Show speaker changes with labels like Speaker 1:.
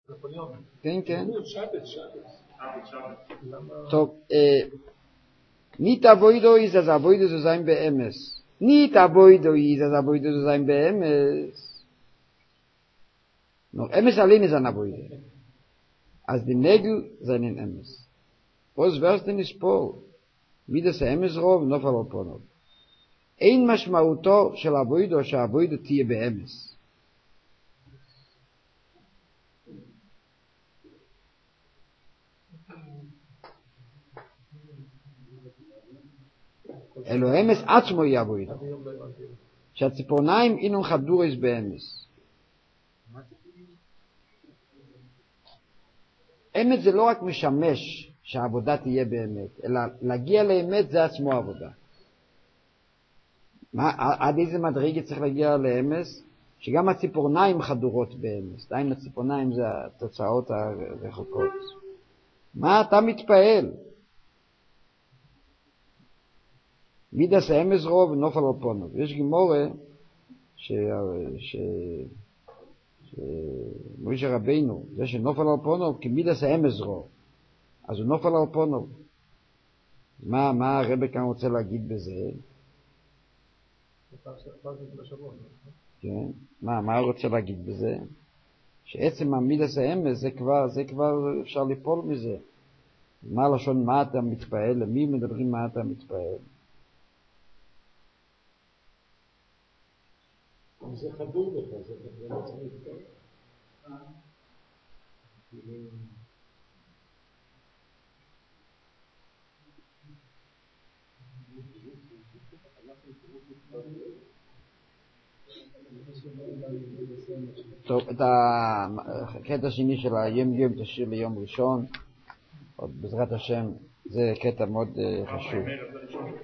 Speaker 1: כן, כן. טוב, ניט אבוידו איז אז אבוידו זו זיין באמס. ניט אבוידו איז אז אבוידו זו זיין באמס. noch emes allein ist an Aboide. Als die Nägel seien in emes. Was wär's denn ist Paul? Wie das emes rov, noch על אופונוב. אין משמעותו של אבוידו שהאבוידו תהיה באמס. אלו אמס עצמו יהיה אבוידו. שהציפורניים אינם חדורס באמס. אמת זה לא רק משמש שהעבודה תהיה באמת, אלא להגיע לאמת זה עצמו עבודה. עד איזה מדרגה צריך להגיע לאמס? שגם הציפורניים חדורות באמס. דיים הציפורניים זה התוצאות הרחוקות. מה אתה מתפעל? מידס האמס רוב נופל על פונו. יש גמורה מוישה רבינו, זה שנופל על פונו כמידס האמס רוב. אז הוא נופל על פונו. מה הרב כאן רוצה להגיד בזה? כן, מה הוא רוצה להגיד בזה? שעצם המידס האמס זה כבר אפשר ליפול מזה. מה הלשון מה אתה מתפעל? למי מדברים מה אתה מתפעל?
Speaker 2: זה חדור לך, זה לא צריך להתפעל.
Speaker 1: טוב, את הקטע השני של היום יום תשאיר ליום ראשון, עוד בעזרת השם, זה קטע מאוד חשוב.